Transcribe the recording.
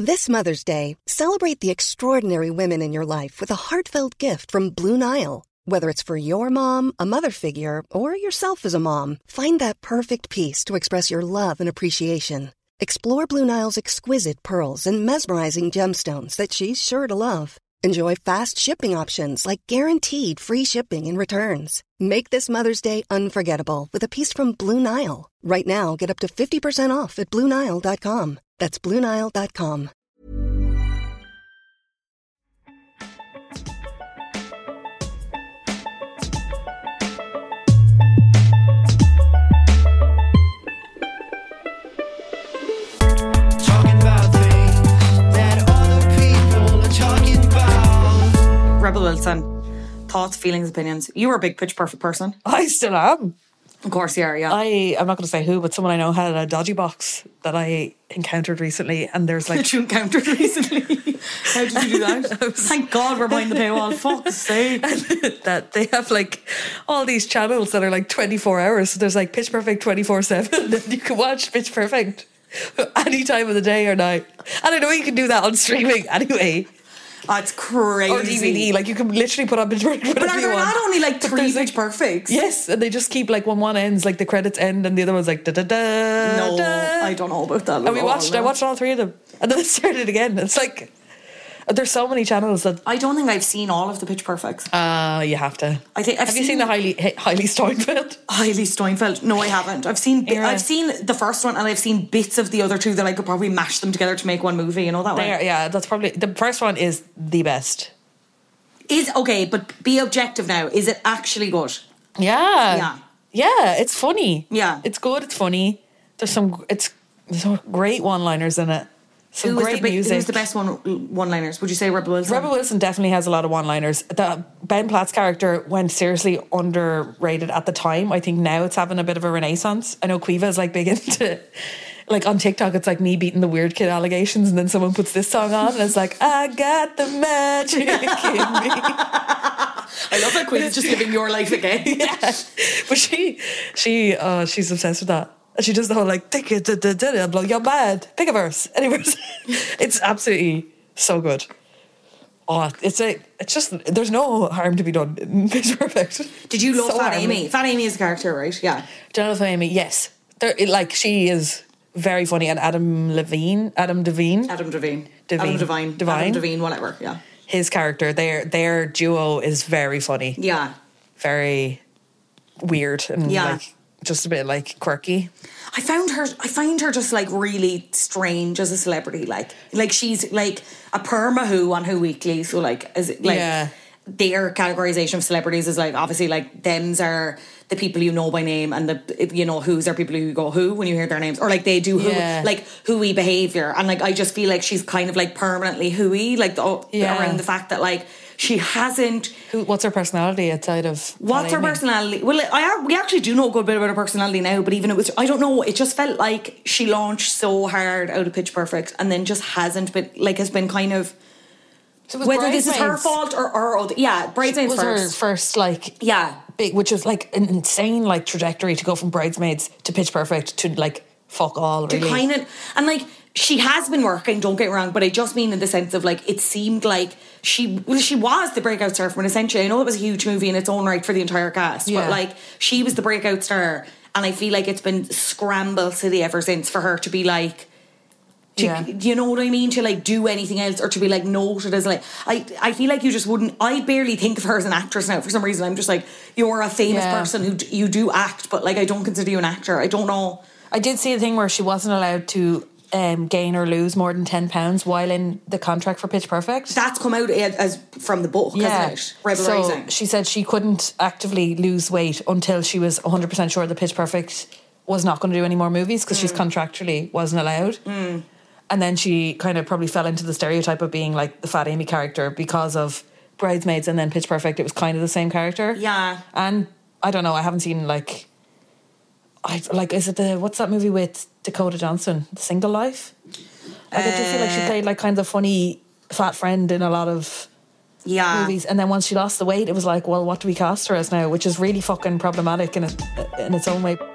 This Mother's Day, celebrate the extraordinary women in your life with a heartfelt gift from Blue Nile. Whether it's for your mom, a mother figure, or yourself as a mom, find that perfect piece to express your love and appreciation. Explore Blue Nile's exquisite pearls and mesmerizing gemstones that she's sure to love. Enjoy fast shipping options like guaranteed free shipping and returns. Make this Mother's Day unforgettable with a piece from Blue Nile. Right now, get up to 50% off at BlueNile.com. That's BlueNile.com. Rebel Wilson, thoughts, feelings, opinions. You were a big Pitch Perfect person. I still am. Of course you are, yeah. I'm not going to say who, but someone I know had a dodgy box that I encountered recently, and there's like... That you encountered recently? How did you do that? Thank God we're behind the paywall. Fuck's sake. That they have like all these channels that are like 24 hours. So there's like Pitch Perfect 24/7, and you can watch Pitch Perfect any time of the day or night. And I know you can do that on streaming anyway. Oh, it's crazy. Or DVD, like you can literally put on Pitch Perfect. But are there not only like 3 like, Pitch Perfects? Yes, and they just keep like when one ends, like the credits end, and the other one's like da da da. No, da. I don't know about that. And I watched all 3 of them, and then I started again. It's like there's so many channels that I don't think I've seen all of the Pitch Perfects. You have to. I think have you seen the Hailey Steinfeld? Hailey Steinfeld? No, I haven't. I've seen the first one, and I've seen bits of the other 2 that I could probably mash them together to make one movie. You know that way? Yeah, that's probably the first one is the best. Okay, but be objective now. Is it actually good? Yeah. It's funny. Yeah, it's good. It's funny. There's some great one-liners in it. Some great music. Who's the best one-liners? Would you say Rebel Wilson? Rebel Wilson definitely has a lot of one-liners. The Ben Platt's character went seriously underrated at the time. I think now it's having a bit of a renaissance. I know Quiva is like big into, like on TikTok, it's like me beating the weird kid allegations, and then someone puts this song on, and it's like, I got the magic in me. I love that Quiva's just living your life again. Yeah, but she's obsessed with that. She does the whole like, take it, blow your bad. Pick a verse, any verse. It's absolutely so good. Oh, it's just there's no harm to be done in Pitch Perfect. Did you love Fat Amy? Fat Amy is a character, right? Yeah. Jonathan Amy, yes. She is very funny, and Adam Devine, whatever. Yeah. His character, their duo is very funny. Yeah. Very weird and like just a bit like quirky. I find her just like really strange as a celebrity. Like she's like a perma who on Who Weekly. So like their categorization of celebrities is like obviously like thems are the people you know by name, and the who's are people who go who when you hear their names, or like they do who like who-y behavior. And like I just feel like she's kind of like permanently who-y, like around the fact that like she hasn't... What's her personality outside of... What's her personality? Well, we actually do know a good bit about her personality now, but even it was... I don't know, it just felt like she launched so hard out of Pitch Perfect and then just hasn't been... Like, has been kind of... Whether this is her fault or Bridesmaids was her first, like... Yeah. Big, which was, like, an insane, like, trajectory to go from Bridesmaids to Pitch Perfect to, like, fuck all, really. To kind of... And, like... She has been working, don't get me wrong, but I just mean in the sense of like it seemed like she was the breakout star from it essentially. I know it was a huge movie in its own right for the entire cast, but like she was the breakout star, and I feel like it's been scramble city ever since for her to be like, you know what I mean, to like do anything else or to be like noted as like I feel like you just wouldn't. I barely think of her as an actress now for some reason. I'm just like, you're a famous person who you do act, but like I don't consider you an actor. I don't know. I did see a thing where she wasn't allowed to gain or lose more than £10 while in the contract for Pitch Perfect. That's come out as from the book, hasn't it? Rebel Rising. She said she couldn't actively lose weight until she was 100% sure that Pitch Perfect was not going to do any more movies because she's contractually wasn't allowed. And then she kind of probably fell into the stereotype of being like the Fat Amy character because of Bridesmaids, and then Pitch Perfect, it was kind of the same character. Yeah. And I don't know, I haven't seen is it what's that movie with Dakota Johnson, The Single Life? I do feel like she played like kind of funny fat friend in a lot of movies, and then once she lost the weight, it was like, well, what do we cast her as now? Which is really fucking problematic in its own way.